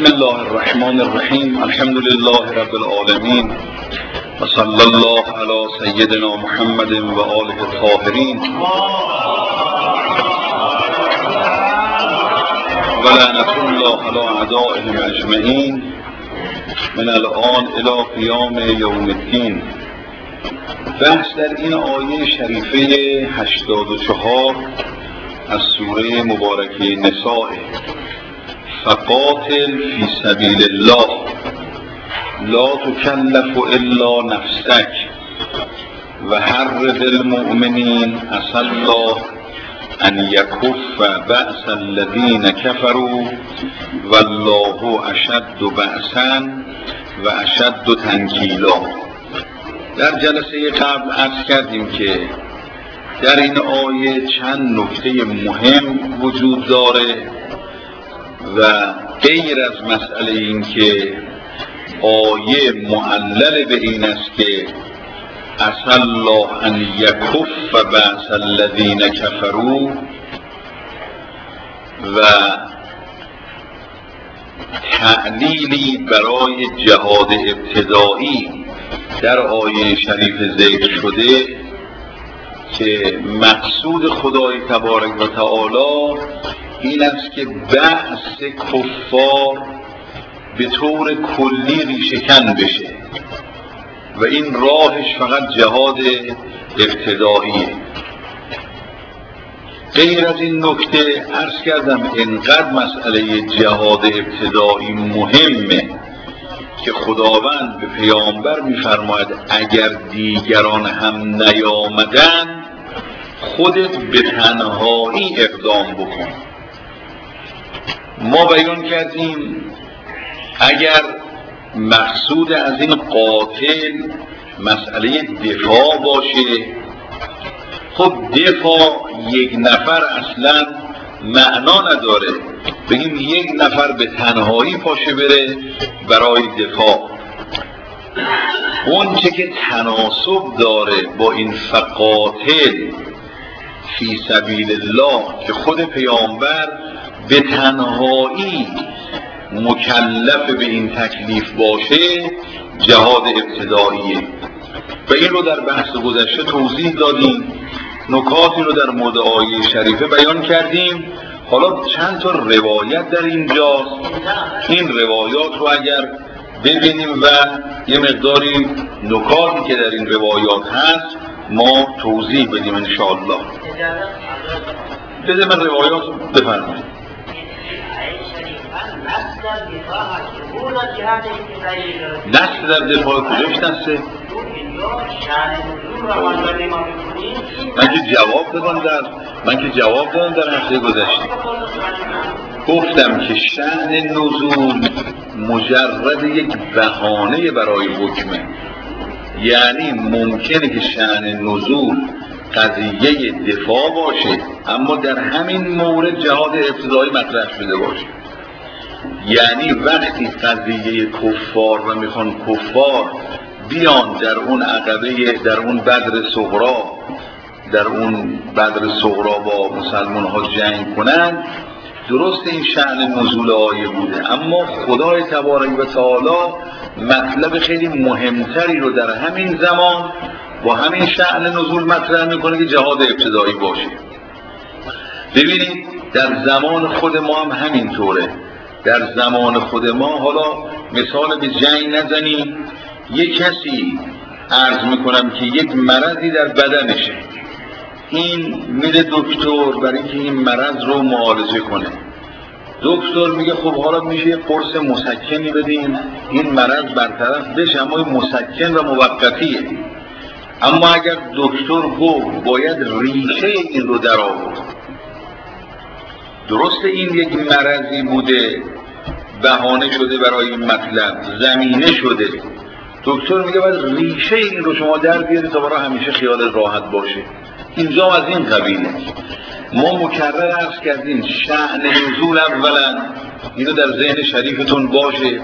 بسم الله الرحمن الرحیم. الحمد لله رب العالمین و صلی الله علی سیدنا محمد و آله الطاهرین و لعنة الله علی اعدائهم اجمعین من الان الی قیام یوم الدین. بحث در این آیه شریفه 84 از سوره مبارکه نساء: فقاتل فی سبیل الله لا تکلف الا نفسک و حرض المؤمنین عسى الله ان یکف بأس الذین کفروا والله اشد بأسا و اشد تنکیلا. در جلسه قبل عرض کردیم که در این آیه چند نکته مهم وجود داره و غیر از مسئله این که آیه معلل به این است که عسى الله ان یکف بأس الذین کفروا و تعلیلی برای جهاد ابتدایی در آیه شریف ذکر شده که مقصود خدای تبارک و تعالی این است که بأس کفار به طور کلی ریشه‌کن بشه و این راهش فقط جهاد ابتداییه. غیر از این نکته عرض کردم انقدر مسئله جهاد ابتدایی مهمه که خداوند به پیامبر می‌فرماید اگر دیگران هم نیامدن خودت به تنهایی اقدام بکن. ما بیان کردیم اگر مقصود از این قاتل مسئله دفاع باشه، خب دفاع یک نفر اصلا معنا نداره، بگیم یک نفر به تنهایی پاشه بره برای دفاع. اون چه که تناسب داره با این فقاتل فی سبیل الله که خود پیامبر به تنهایی مکلف به این تکلیف باشه، جهاد ابتداییه و این رو در بحث گذشته توضیح دادیم، نکاتی رو در مورد آیه شریفه بیان کردیم. حالا چند تا روایت در اینجاست، این روایات رو اگر ببینیم و یه مقداری نکاتی که در این روایات هست ما توضیح بدیم انشاءالله. بده من روایات رو بفرمایید. دست در دفاع کجاش دسته؟ من که جواب دادم در هفته گذشته، گفتم که شأن نزول مجرد یک بهانه برای حکمه، یعنی ممکنه که شأن نزول قضیه دفاع باشه اما در همین مورد جهاد ابتدایی مطرح شده باشه. یعنی وقتی قضیه کفار و میخوان کفار بیان در اون عقبه، در اون بدر صغرا با مسلمان ها جنگ کنن، درست این شأن نزول آیه بوده، اما خدای تبارک و تعالی مطلب خیلی مهمتری رو در همین زمان با همین شأن نزول مطرح میکنه که جهاد ابتدایی باشه. ببینید در زمان خود ما هم همینطوره. در زمان خود ما، حالا مثال به جنگ نزنیم، یک کسی عرض میکنم که یک مرضی در بدنشه، این میره دکتر برای اینکه این مرض رو معالجه کنه. دکتر میگه خب حالا میشه یه قرص مسکنی بدیم این مرض برطرف بشه، اما این مسکن و موقتیه. اما اگر دکتر گفت باید ریشه این رو در آورد، درسته این یک مرضی بوده، بهانه شده برای این مطلب، زمینه شده، دکتر میگه باید ریشه این رو شما در بیارید تا برای همیشه خیالت راحت باشه. اینجا از این قبیله. ما مکرر عرض کردیم شأن نزول اولا اینو در ذهن شریفتون باشه،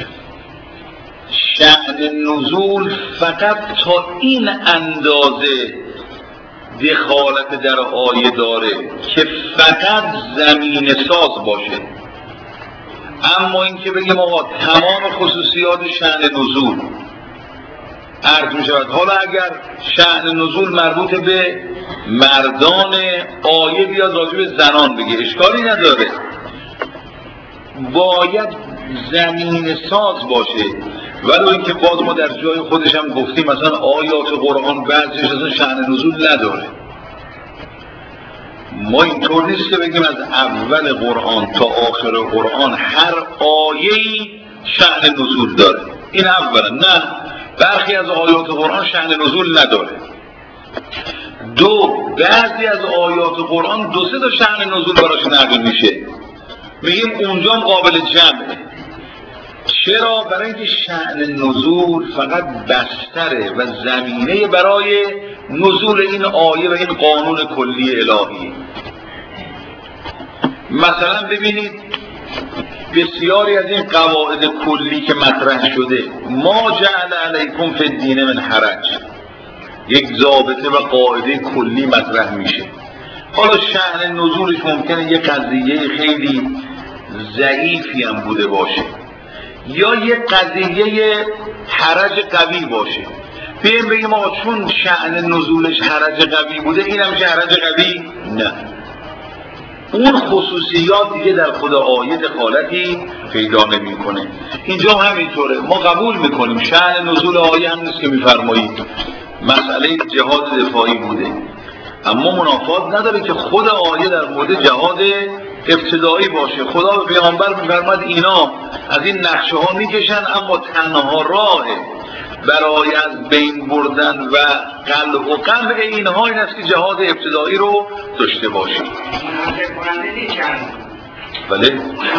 شأن نزول فقط تا این اندازه دخالت در آیه داره که فقط زمین ساز باشه، اما اینکه بگیم آقا تمام خصوصیات شأن نزول عرض می شود. حالا اگر شأن نزول مربوط به مردان، آیه بیاد راجع به زنان بگه اشکالی نداره، باید زمین ساز باشه. ولو اینکه باز ما در جای خودش هم گفتیم مثلا آیات قرآن بعضیش اصلا شأن نزول نداره. ما اینطور نیست که بگیم از اول قرآن تا آخر قرآن هر آیه‌ای شأن نزول داره. این اولا. نه، برخی از آیات قرآن شأن نزول نداره. دو، بعضی از آیات قرآن دو سه تا شأن نزول براش نقل میشه، میگیم اونجا هم قابل جمعه. چرا؟ برای اینکه شأن نزول فقط بستره و زمینه برای نزول این آیه و این قانون کلی الهی. مثلا ببینید بسیاری از این قواعد کلی که مطرح شده، ما جعل علیکم فی الدین من حرج، یک ضابطه و قاعده کلی مطرح میشه. حالا شأن نزولش ممکنه یه قضیه خیلی ضعیفی هم بوده باشه یا یه قضیه حرج قوی باشه. بگیم آقا چون شأن نزولش حرج قوی بوده این هم حرج قوی؟ نه، اون خصوصیات دیگه در خود آیه دخالتی پیدا نمی‌کنه. اینجا همینطوره، ما قبول میکنیم شأن نزول آیه هم نیست که میفرمایید مسئله جهاد دفاعی بوده، اما منافات نداره که خود آیه در مورد جهاد ابتدایی باشه. خدا به پیامبر میفرماد اینا از این نقشه ها میکشن اما تنها راه برای از بین بردن و قلب و قمع اینها این است که جهاد ابتدایی رو داشته باشید. بله؟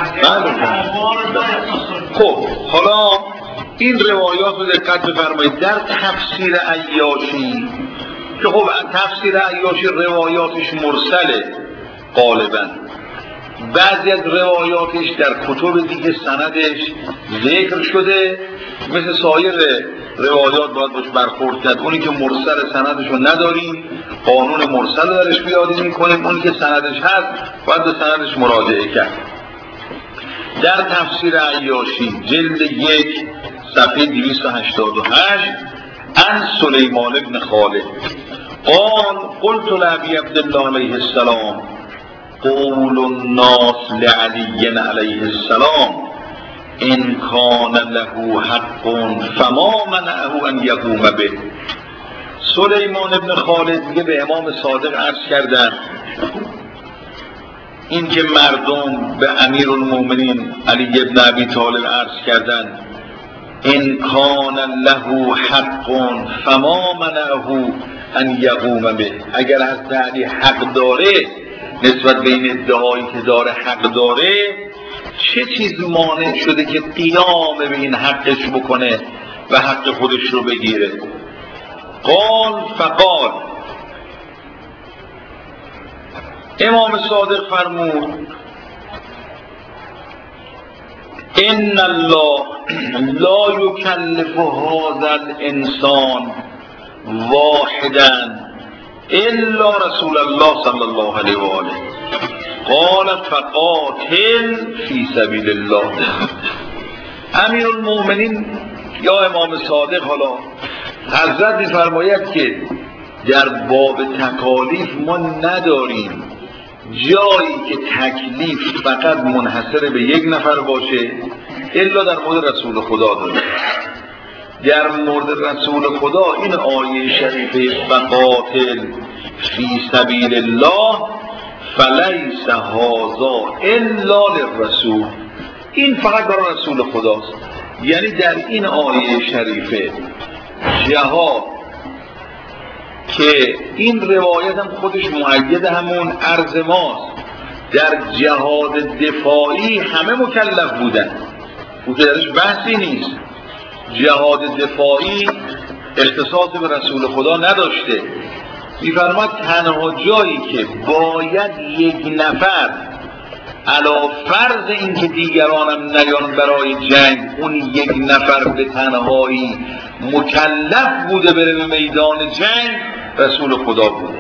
خب حالا این روایات رو دقت بفرمایید. در تفسیر عیاشی که خب تفسیر عیاشی روایاتش مرسله غالبا، بعضی از روایاتش در کتب دیگه سندش ذکر شده، مثل سایر روایات باید باش برخورد کرد. اونی که مرسل سندش رو نداریم قانون مرسل درش بیادی میکنیم، اونی که سندش هست باید به سندش مراجعه کرد. در تفسیر عیاشی جلد 1 صفحه 288 عن سلیمان بن خالد قال قلت لابی عبدالله علیه السلام قول الناس لعلی علیه السلام ان کان له حق فما منعه ان یقوم به. سلیمان ابن خالد میگه به امام صادق عرض کردن این که مردم به امیرالمومنین علی ابن ابی طالب عرض کردن ان کان له حق فما منعه ان یقوم به، اگر حضرت علی حق داره نسبت به این ادعایی که داره حق داره، چه چیز مانع شده که قیام به این حقش بکنه و حق خودش رو بگیره؟ قال فقال، امام صادق فرمود ان الله لا یکلف هذا الانسان واحدا الا رسول الله صلی الله علیه و آله قال فقاتل فی سبیل الله. امیرالمومنین یا امام صادق حالا حضرت می‌فرماید که در باب تکالیف ما نداریم جایی که تکلیف فقط منحصر به یک نفر باشه الا در مورد رسول خدا داره. در مورد رسول خدا این آیه شریفه فقاتل فی سبیل الله فلیس هذا الا للرسول، این فقط برای رسول خداست. یعنی در این آیه شریفه جهاد که این روایت هم خودش مؤید همون عرض ماست، در جهاد دفاعی همه مکلف بودن، او که درش بحثی نیست. جهاد دفاعی اختصاص به رسول خدا نداشته. می‌فرماد تنها جایی که باید یک نفر علی فرض این که دیگرانم نیان برای جنگ، اون یک نفر به تنهایی مکلف بوده بره به میدان جنگ، رسول خدا بوده.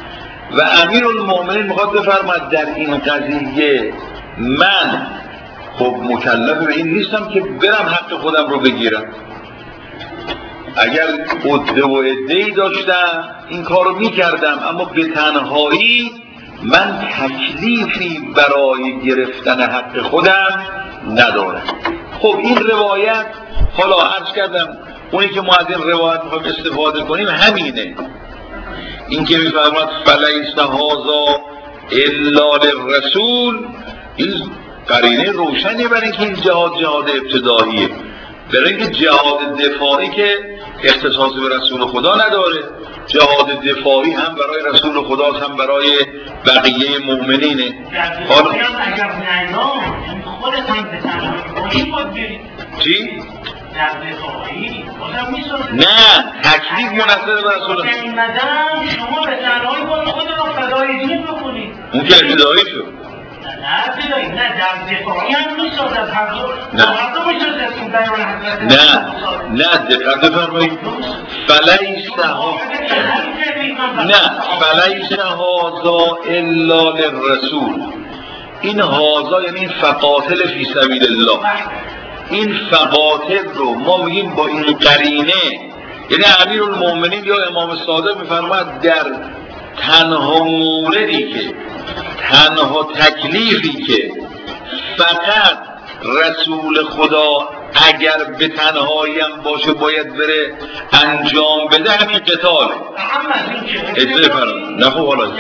و امیرالمومنین میخواد بفرماد در این قضیه من خب مکلف به این نیستم که برم حق خودم رو بگیرم. اگر عده و عده‌ای داشتم این کار رو میکردم، اما به تنهایی من تکلیفی برای گرفتن حق خودم ندارم. خب این روایت، حالا عرض کردم اونی که ما از این روایت میخوایم استفاده کنیم همینه، این که میفرماد فلیس هذا الا للرسول، این قرینه روشنی برای اینکه این جهاد ابتداییه، برای اینکه جهاد دفاعی که اختصاص به رسول خدا نداره، جهاد دفاعی هم برای رسول خدا هم برای بقیه مؤمنینه. حالا چی؟ نه، تکلیف منحصر به رسول الله. شما به تنهایی با خود را فدای دین بکنید. اون که ابتدایی شد. نه در دفاعی هم میشد از هر دو میشد از بیان حضرت. نه دقت بفرمایید. فلیس هذا الا للرسول. این هذا یعنی فقاتل فی سبیل الله. این فقاتل رو ما میگیم با این قرینه، یعنی امیرالمومنین یا امام صادق میفرماید در تنها موردی که، تنها تکلیفی که فقط رسول خدا اگر به تنهایی هم باشه باید بره انجام بده همین قتاله. اجازه فرمایید. نه خب حالا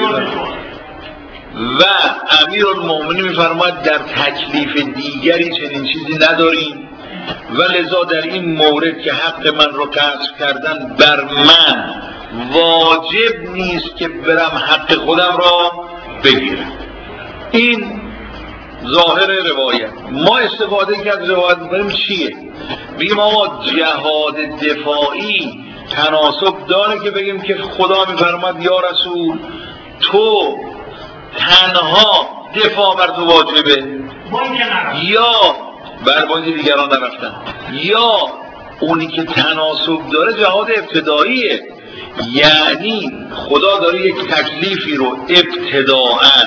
و امیرالمومنین میفرماید در تکلیف دیگری چنین چیزی نداریم و لذا در این مورد که حق من رو غصب کردن بر من واجب نیست که برم حق خودم را بگیرم. این ظاهر روایت. ما استفاده که از روایت می‌کنیم چیه؟ بگیم آقا جهاد دفاعی تناسب داره که بگیم که خدا می‌فرماد یا رسول تو تنها دفاع بر تو واجبه، یا بر با اینکه دیگران نرفتن، یا اونی که تناسب داره جهاد ابتداییه، یعنی خدا داره یک تکلیفی رو ابتداءً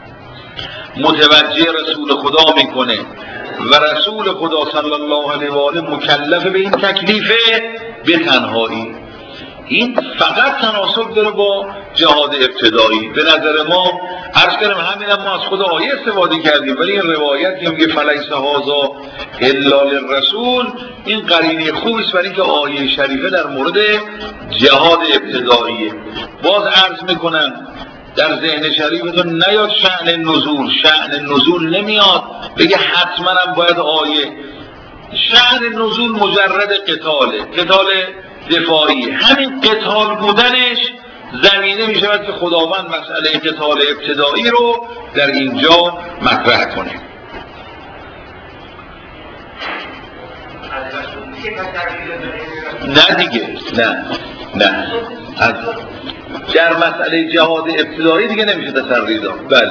متوجه رسول خدا میکنه و رسول خدا صلی الله علیه و آله مکلف به این تکلیفه به تنهایی. این فقط تناسب داره با جهاد ابتدایی. به نظر ما عرض کردم همین هم ما از خود آیه استفاده کردیم، ولی این روایت که میگه فلیس هذا الا للرسول این قرینه خوبی است برای اینکه آیه شریفه در مورد جهاد ابتداییه. باز عرض میکنم در ذهن شریفتون نیاد شأن نزول نمیاد بگه حتما هم باید آیه. شأن نزول مجرد قتال دفاعی، همین قتال بودنش زمینه می شود که خداوند مسئله قتال ابتدایی رو در اینجا مطرح کنه. نه دیگه، نه در مسئله جهاد ابتدایی دیگه نمیشه تسری داد. بله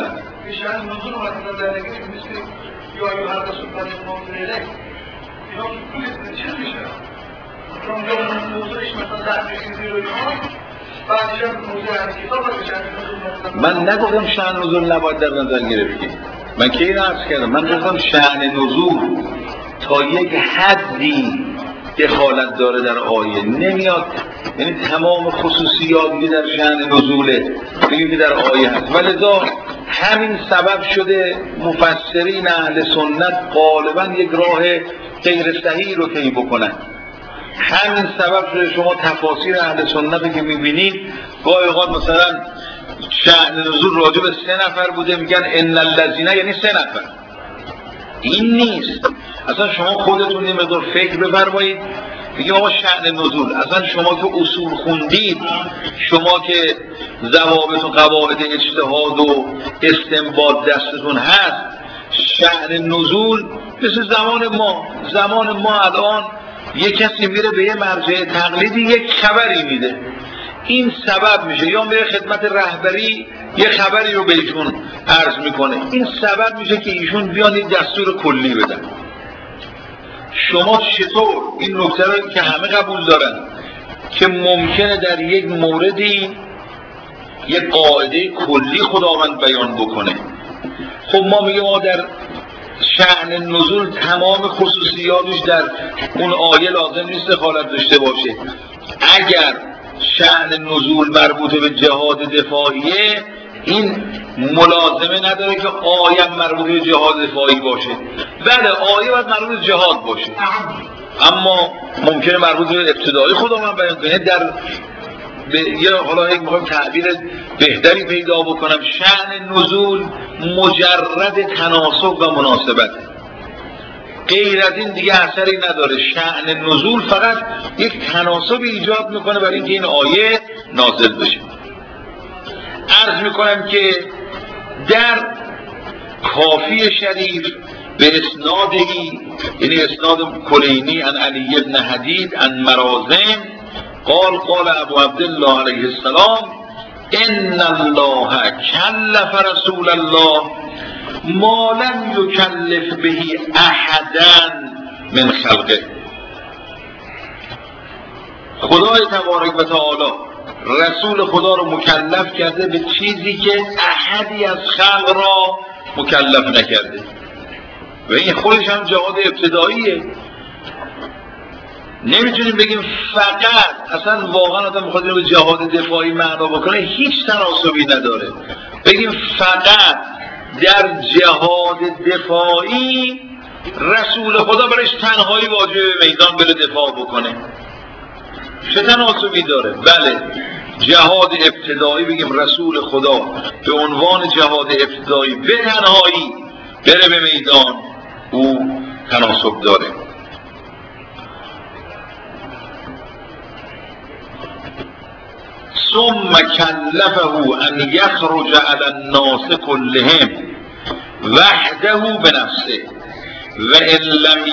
من نگفتم شأن نزول نباید در نظر گرفتیم. من که این عرض کردم، من گفتم شأن نزول تا یک حدی دخالت داره در آیه، نمیاد یعنی تمام خصوصیات که در شأن نزوله بگیم که در آیه هست. ولذا همین سبب شده مفسرین اهل سنت غالبا یک راه غیر صحیح رو طی بکنن. همین سبب شده شما تفاسیر اهل سنت که میبینید گاهی اوقات مثلا شأن نزول راجع به 3 نفر بوده میگن ان الذین، یعنی 3 نفر. این نیست. اصلا شما خودتون یه مقدار فکر بفرمایید. میگم آقا شأن نزول، اصلا شما که اصول خوندید، شما که ضوابط و قواعد اجتهاد و استنباط دستتون هست، شأن نزول مثل زمان ما الان یک کسی میره به یه مرجع تقلیدی یک خبری میده، این سبب میشه، یا میره خدمت رهبری یه خبری رو به ایشون عرض میکنه، این سبب میشه که ایشون بیان یه دستور کلی بدن. شما چطور این نکته رو که همه قبول دارن که ممکنه در یک موردی یک قاعده کلی خداوند بیان بکنه؟ خب ما میگیم ما در شأن نزول تمام خصوصیاتش در اون آیه لازم نیست دخالت داشته باشه. اگر شأن نزول مربوط به جهاد دفاعیه، این ملازمه نداره که آیه مربوط به جهاد دفاعی باشه. بله آیه باید مربوط به جهاد باشه، اما ممکنه مربوط به ابتدایی خداوند بیان کنه. در حالا یک میخوایم تعبیر بهتری پیدا بکنم، شأن نزول مجرد تناسب و مناسبت، غیر از این دیگه اثری نداره. شأن نزول فقط یک تناسب ایجاد میکنه برای اینکه این آیه نازل بشه. عرض میکنم که در کافی شریف به اسنادی، یعنی اسناد کلینی عن علی بن حدید عن مرازم قال ابو عبدالله علیه السلام ان الله کلف رسول الله ما لم یکلف به احدا من خلقه. خدای تبارک و تعالی رسول خدا رو مکلف کرده به چیزی که احدی از خلق را مکلف نکرده، و این خودش هم جهاد ابتداییه. نمیتونیم بگیم فقط، اصلا واقعا آدم میخواد اینو به جهاد دفاعی معنا بکنه هیچ تناسبی نداره، بگیم فقط در جهاد دفاعی رسول خدا برایش تنهایی واجب به میدان بره دفاع بکنه، چه تناسبی داره؟ بله جهاد ابتدایی بگیم رسول خدا به عنوان جهاد ابتدایی به تنهایی بره به میدان، او تناسب داره. ثم کلفه ان یخرج علی الناس کلهم وحده بنفسه و ان لم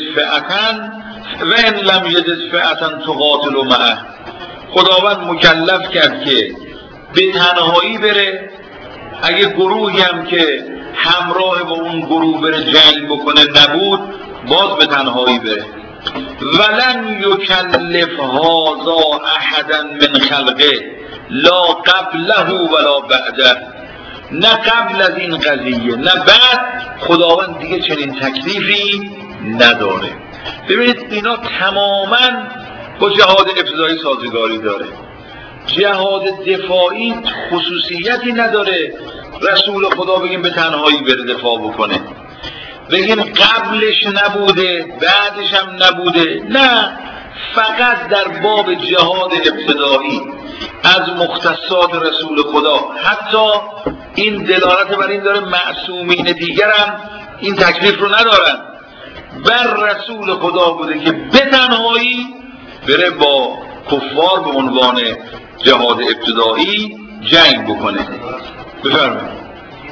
یجد فئة تقاتل معه. خداوند مکلف کرد که به تنهایی بره، اگه گروهی هم که همراه با اون گروه بره جنگ بکنه نبود باز به تنهایی بره. ولن یکلف هذا احدا من خلقه لا قبله ولا بعده. نه قبل از این قضیه نه بعد خداوند دیگه چنین تکلیفی نداره. ببینید اینا تماما با جهاد ابتدایی سازگاری داره. جهاد دفاعی خصوصیتی نداره رسول خدا بگیم به تنهایی بره دفاع بکنه، بگیم قبلش نبوده بعدش هم نبوده، نه، فقط در باب جهاد ابتدایی از مختصات رسول خدا. حتی این دلالت بر این داره معصومین دیگر هم این تکلیف رو ندارن، بر رسول خدا بوده که به تنهایی بره با کفار به عنوان جهاد ابتدایی جنگ بکنه. بفرمایید.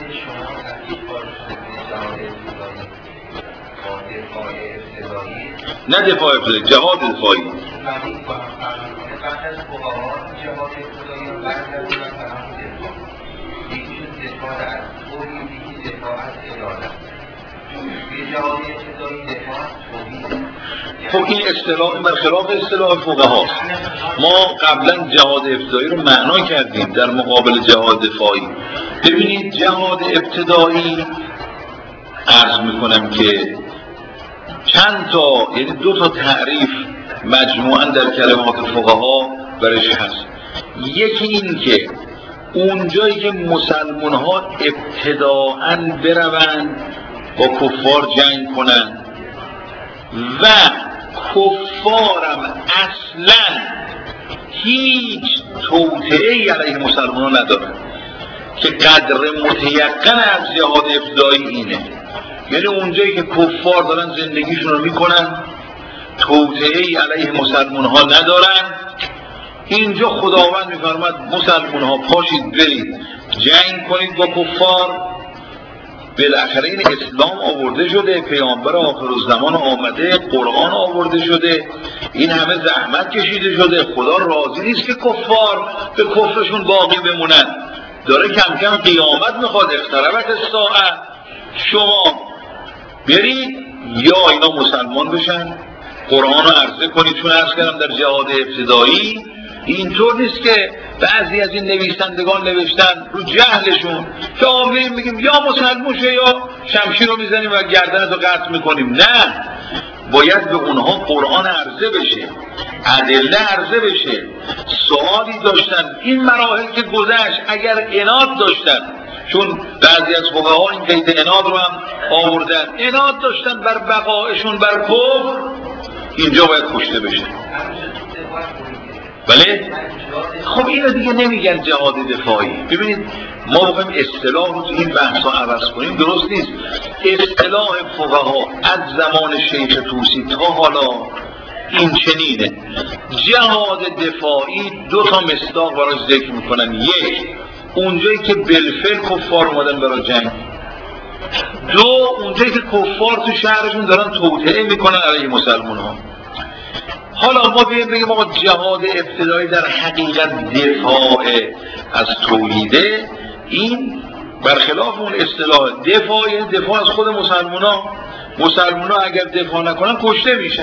نه دفاع ابتدایی، جهاد دفاعی. خب این اصطلاح برخلاف اصطلاح فقهاست. ما قبلا جهاد ابتدایی رو معنا کردیم در مقابل جهاد دفاعی. ببینید جهاد ابتدایی عرض میکنم که چند تا، یعنی 2 تا تعریف مجموعاً در کلمات فقها برش هست. یکی این که اونجایی که مسلمان ها ابتداءً بروند با کفار جنگ کنند و کفارم اصلاً هیچ توطئه‌ای علیه مسلمان ها ندارن، که قدر متیقن از جهاد ابتدایی اینه. یعنی اونجایی که کفار دارن زندگیشون رو میکنن، توطئه‌ای علیه مسلمان ها ندارن، اینجا خداوند میفرماد مسلمان ها پاشید برید جنگ کنید با کفار. بالاخره این اسلام آورده شده، پیامبر آخرالزمان آمده، قرآن آورده شده، این همه زحمت کشیده شده. خدا راضی نیست که کفار به کفرشون باقی بمونن. داره کم کم قیامت میخواد، اقتربت الساعه. شما برید یا اینا مسلمان بشن، قرآن رو عرضه کنید. چون عرض کردم در جهاد ابتدایی اینطور نیست که بعضی از این نویسندگان نوشتن رو جهلشون که آمین میگیم یا مسلمان شه یا شمشیر رو میزنیم و گردنتو قطع میکنیم. نه، باید به اونها قرآن عرضه بشه، ادله عرضه بشه. سوالی داشتن، این مراحل که گذشت اگر عناد داشتن، چون بعضی از فقها این قید عناد رو هم آوردن، عناد داشتن بر بقایشون بر کفر، اینجا باید کشته بشه. بله؟ خب اینو دیگه نمیگن جهاد دفاعی. ببینید ما بخوایم اصطلاح رو تو این بحثا عوض کنیم درست نیست. اصطلاح فقها از زمان شیخ طوسی تا حالا این چنینه: جهاد دفاعی دو تا مصداق براش ذکر میکنن. یک، اونجایی که بالفعل کفار اومدن برای جنگ. دو، اونجایی که کفار تو شهرشون دارن توطئه میکنن علیه مسلمان ها. حالا ما بگیم آقا جهاد ابتدایی در حقیقت دفاع از توحیده، این برخلاف اون اصطلاح دفاع از خود مسلمان ها اگر دفاع نکنن کشته میشن.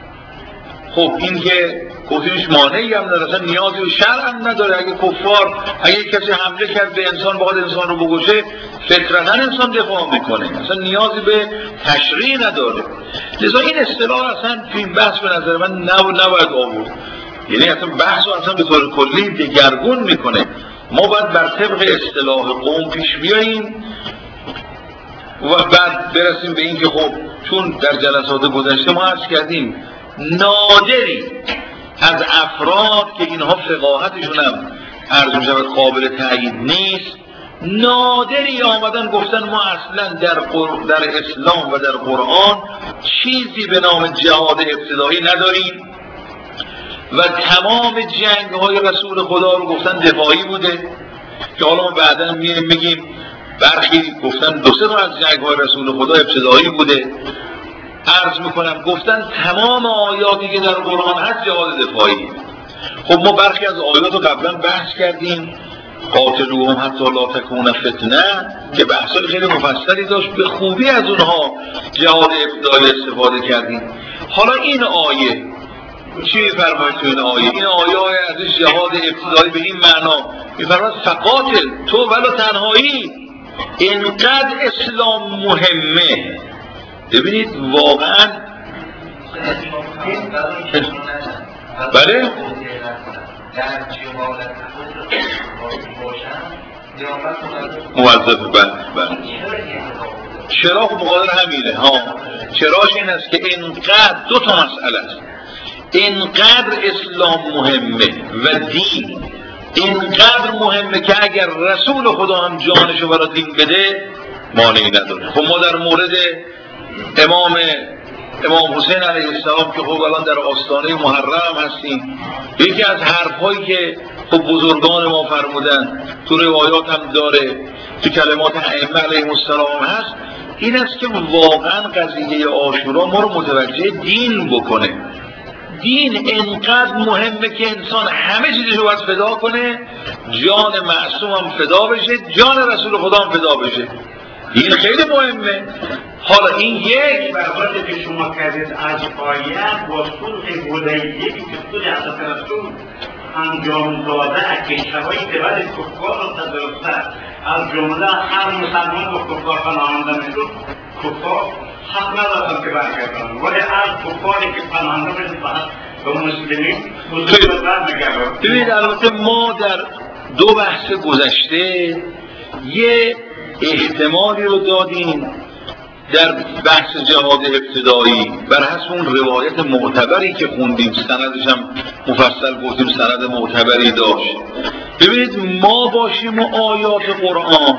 خب این که گفتیمش مانعی هم نداره، اصلا نیازی به شرع هم نداره. اگه کسی حمله کرد به انسان بخواد انسان رو بکشه، فطرتاً انسان دفاع میکنه، اصلا نیازی به تشریع نداره. لذا این اصطلاح اصلا تو این بحث به نظر من نباید آورد. یعنی اصلا بحث رو اصلا به طور کلی دگرگون میکنه. ما باید بر طبق اصطلاح قوم پیش بیاییم و بعد برسیم به این که خب چون در جلسات گذشته ما عرض کردیم نادری از افراد که اینها فقاهتشون هم عرض می‌شود قابل تأیید نیست، نادری آمدن گفتن ما اصلا در اسلام و در قرآن چیزی به نام جهاد ابتدایی نداریم و تمام جنگ‌های رسول خدا رو گفتن دفاعی بوده. که حالا ما بعداً میگیم برخی گفتن دو سه تا از جنگ‌های رسول خدا ابتدایی بوده. عرض میکنم گفتن تمام آیاتی که در قرآن هست جهاد دفاعی. خب ما برخی از آیات رو قبلا بحث کردیم، قاتلوهم حتی لا تکون فتنه، که بحثای خیلی مفصلی داشت، به خوبی از اونها جهاد ابتدایی استفاده کردیم. حالا این آیه چی میفرماید تو این آیه؟ این آیه ازش جهاد ابتدایی به این معنا میفرماید فقاتل تو ولو تنهایی، اینقدر اسلام مهمه. ببینید واقعا بله موظف بله چرا؟ خب مقادر همینه ها. چراش این است که اینقدر دو تا مسئله است. اینقدر اسلام مهمه و دین اینقدر مهمه که اگر رسول خدا هم جانشو برای دین بده مانعی نداره. خب ما در مورد امام حسین علیه السلام که خب الان در آستانه محرم هستیم، یکی از حرفهایی که خب بزرگان ما فرمودن، تو روایات هم داره، تو کلمات ائمه علیهم السلام هست، این است که واقعا قضیه عاشورا ما رو متوجه دین بکنه. دین انقدر مهمه که انسان همه چیزش رو باید فدا کنه، جان معصوم هم فدا بشه، جان رسول خدا هم فدا بشه. این خیلی مهمه. حالا این یک برابر که شما کردید از آیت با صلح حدیبیه که صلح حضرت رسول انجام داده کشورهایی که بعد کفار را تدارکتر از جمله هر مسلمان با کفار پناهنده میشد، کفار حق ندارن که برگردن، ولی از کفاری که پناهنده میشد به مسلمین بزرگ برمیگردن. ببینید البته ما در دو بحث گذشته یه احتمالی رو دادیم در بحث جهاد ابتدایی بر حسب اون روایت معتبری که خوندیم، سندش هم مفصل گفتیم سند معتبری داشت. ببینید ما باشیم و آیات قرآن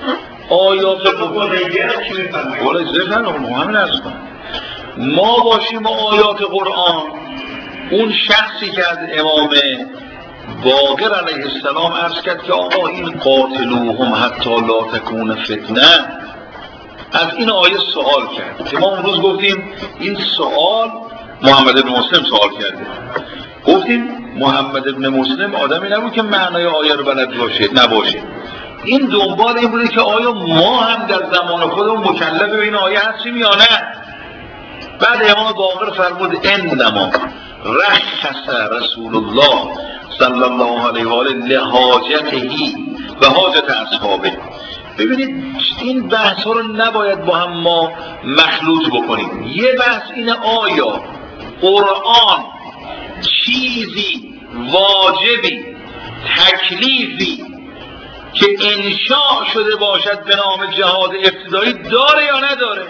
ما باشیم و آیات قرآن، اون شخصی که از امام باقر علیه السلام عرض کرد که آقا این قاتلوهم حتی لا تکون فتنه، از این آیه سوال کرد که ما اون روز گفتیم این سوال محمد بن مسلم سوال کرده. گفتیم محمد بن مسلم آدمی نبود که معنای آیه رو بلد نباشه. این دنبال این بوده که آیا ما هم در زمان خودمون مکلف به این آیه هستیم یا نه. بعد امام باقر فرمود انما رخص رسول الله صلی الله علیه و آله لحاجته و حاجت اصحابه. ببینید این بحث ها رو نباید با هم ما مخلوط بکنیم. یه بحث اینه آیا قرآن چیزی واجبی تکلیفی که انشاء شده باشد به نام جهاد ابتدایی داره یا نداره؟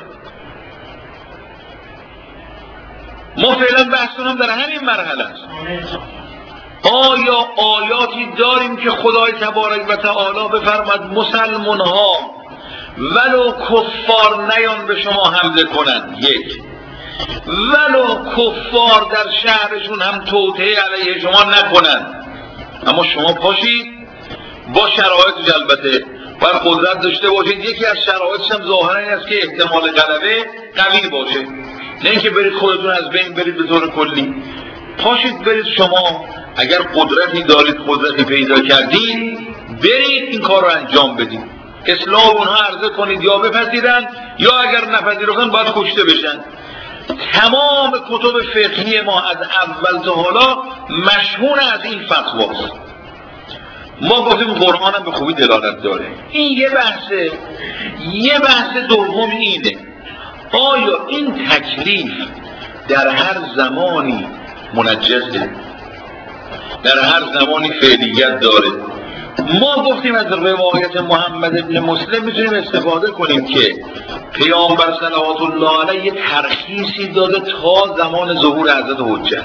ما فعلا بحثمون هم در همین مرحله است. آیا آیاتی داریم که خدای تبارک و تعالی بفرماد مسلمان ها ولو کفار نیان به شما حمله کنند، یک، ولو کفار در شهرشون هم توطئه علیه شما نکنند، اما شما پاشید با شرایطش البته باید قدرت داشته باشید. یکی از شرایطش هم ظاهرا این است که احتمال غلبه قوی باشه، نه اینکه برید خودتون از بین برید به طور کلی. پاشید برید شما اگر قدرتی دارید، قدرتی پیدا کردید، برید این کار رو انجام بدید، اصلاح اونها عرضه کنید، یا بپذیرن یا اگر نپذیرن باید کشته بشن. تمام کتب فقهی ما از اول تا حالا مشهور از این فتواست. ما گفتیم قرآن هم به خوبی دلالت داره. این یه بحثه. یه بحث دوم اینه آیا این تکلیف در هر زمانی منجزه، در هر زمانی فعلیت داره؟ ما گفتیم از روایت محمد ابن مسلم میتونیم استفاده کنیم که پیامبر صلوات الله علیه ترخیصی داده تا زمان ظهور حضرت حجت،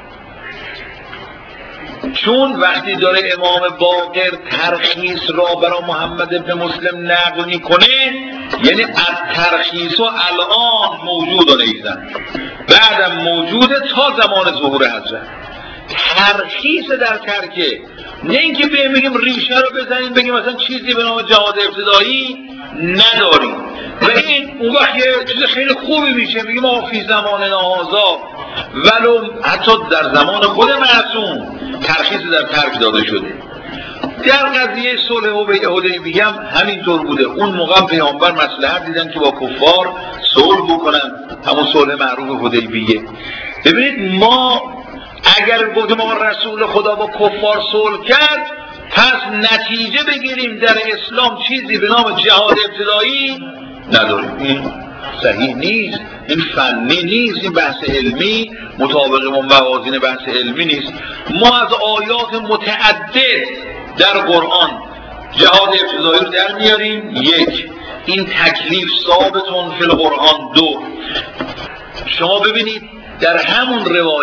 چون وقتی داره امام باقر ترخیص را برای محمد ابن مسلم نقل میکنه یعنی از ترخیص و الان موجود نیستن، بعدم موجوده تا زمان ظهور حضرت. ترخیص در ترکه، نه اینکه بگیم ریشه رو بزنیم بگیم مثلا چیزی به نام جهاد ابتدایی نداریم و این اون وقت یه چیز خیلی خوبی میشه، میگیم آقا فی زمان نهازا ولو حتی در زمان خود معصوم ترخیص در ترک داده شده. در قضیه صلح حدیبیه هم همینطور بوده. اون موقع پیامبر مصلحت دیدن که با کفار صلح بکنن، همون صلح معروف حدیبیه. ببینید ما اگر گفتیم ما رسول خدا با کفار صلح کرد پس نتیجه بگیریم در اسلام چیزی به نام جهاد ابتدایی نداریم، این صحیح نیست، این فنی نیست، این بحث علمی مطابق موازین بحث علمی نیست. ما از آیات متعدد در قرآن جهاد ابتدایی رو در میاریم. یک، این تکلیف ثابتون فی القرآن. دو، شما ببینید در همون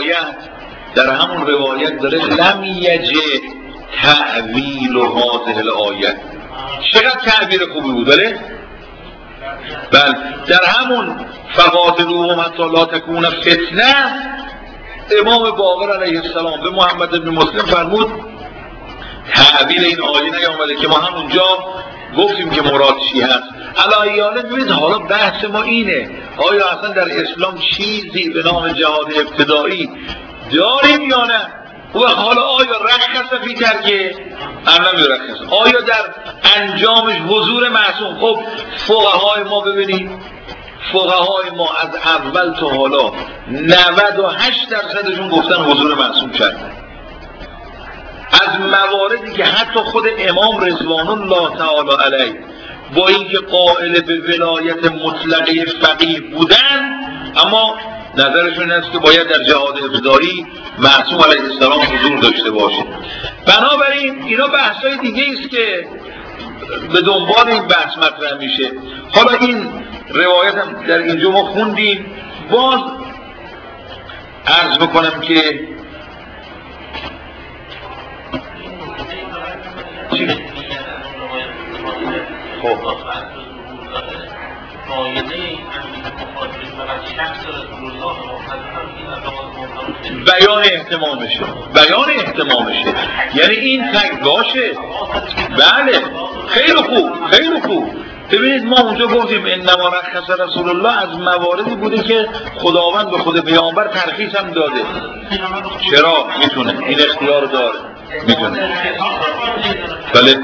روایت داره لم یجه تعویل هذه الآیه. چقدر تعبیر خوبی بود بله؟ در همون فقاتلوهم حتی لا تکون فتنه امام باقر علیه السلام به محمد ابن مسلم فرمود تعبیر این آیه نیامده که ما همونجا گفتیم که مراد چی هست. علایاله ببینید حالا بحث ما اینه آیا اصلا در اسلام چیزی به نام جهاد ابتدایی داریم یا نه؟ و حالا آیا رخص فی ترکه؟ نمی‌رخص. آیا در انجامش حضور معصوم؟ خب فقهای ما ببینید، فقهای ما از اول تا حالا 98% گفتن حضور معصوم کردن. از مواردی که حتی خود امام رضوان الله تعالی علیه با اینکه قائل به ولایت مطلقه فقیه بودن اما نظرشون است که باید در جهاد ابتدایی معصوم علیه السلام حضور داشته باشه. بنابراین اینا بحثای دیگه است که به دنبال این بحث مطرح میشه. حالا این روایت هم در اینجا ما خوندیم. باز عرض بکنم که خب بیان احتمامشه یعنی این تک باشه. بله خیلی خوب ببینید ما اونجا گفتیم انما رخص رسول الله از مواردی بوده که خداوند به خود پیامبر ترخیص هم داده. چرا؟ میتونه این اختیار داره، میتونه. بله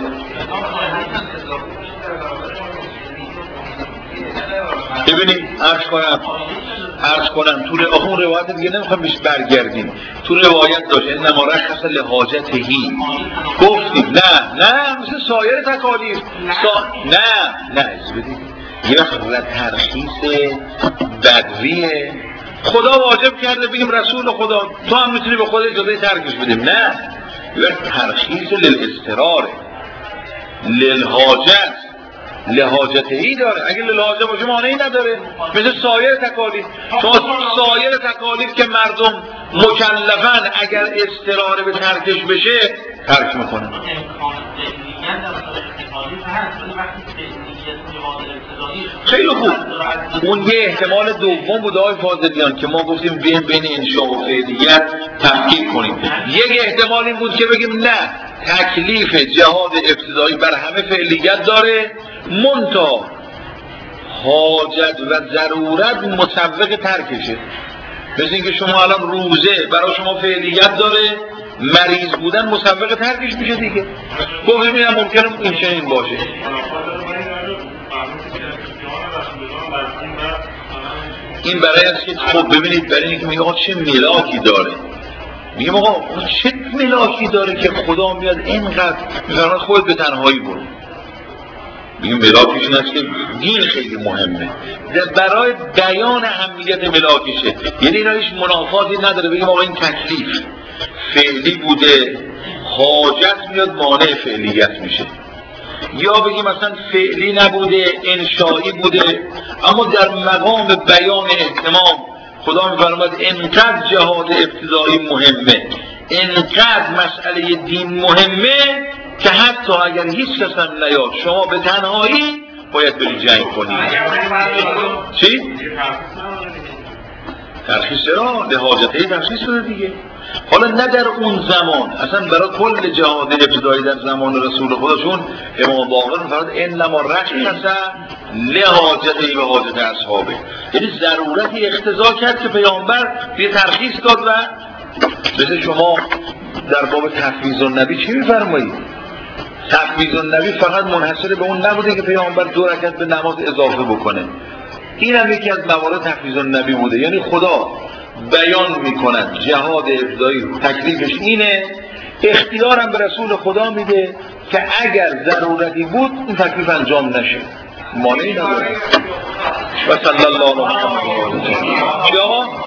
ببینید عرض کنم عرض کنم اون روایت دیگه نمیخوام بیش برگردیم، تو روایت داشت انما رخص لحاجتهی، گفتیم نه مثل سایر تکالیف نه بدید یه وقت ترخیص بدویه، خدا واجب کرده بگیم رسول خدا تو هم میتونی به خود اجازه ترکش بدیم، نه یه وقت ترخیص للاضطراره، للحاجت، لحاجتهی داره، اگه للحاجت باشه مانعی نداره، مثل سایر تکالیف. شما سایر تکالیف که مردم مکلفن اگر اضطراره به ترکش بشه ترک میکنن. خیلی خوب، اون یه احتمال دوم بود آقای فاضلیان که ما گفتیم بین انشاء و فعلیت تفکیک کنیم. یک احتمال این بود که بگیم نه، تکلیف جهاد ابتدایی بر همه فعلیت داره، منتها حاجت و ضرورت مسوق ترکشه. مثل اینکه شما الان روزه برای شما فعلیت داره، مریض بودن مسوق ترکش میشه دیگه. گفتیم این هم ممکنه این چنین باشه. این برای است که خب ببینید، برای اینکه میگه آقا چه ملاکی داره، میگه آقا چه ملاکی داره که خدا میاد اینقدر میفرماید خودت به تنهایی برو. میگه ملاکش این است که دین خیلی مهمه، برای بیان اهمیت ملاکشه، یعنی اینا هیچ منافاتی نداره. بگیم آقا این تکلیف فعلی بوده، حاجت میاد مانع فعلیت میشه، یا بگیم مثلا فعلی نبوده انشایی بوده، اما در مقام بیان اهتمام خدا میفرماید انقدر جهاد ابتدایی مهمه، انقدر مسئله دین مهمه که حتی اگر هیچ کس هم نیاد شما به تنهایی باید بری جنگ کنید. چی؟ ترخیص را لحاجتهی ترخیص شده دیگه. حالا نه در اون زمان، اصلا برای کل جهاد ابتدایی در زمان رسول خداشون امام باقر می‌فرماید انما رخص لحاجتهی و حاجت اصحابه، یعنی ضرورتی اقتضا کرد که پیامبر یه ترخیص داد. و مثل شما در باب تفویض النبی چی می‌فرمایید؟ تفویض النبی فقط منحصر به اون نبوده که پیامبر 2 رکعت به نماز اضافه بکنه، این هم یکی از موارد تفویض النبی بوده. یعنی خدا بیان میکند جهاد ابتدایی تکلیفش اینه، اختیارم به رسول خدا میده که اگر ضرورتی بود این تکلیف انجام نشه، مانعی نداره. و صلی الله علیه و سلم.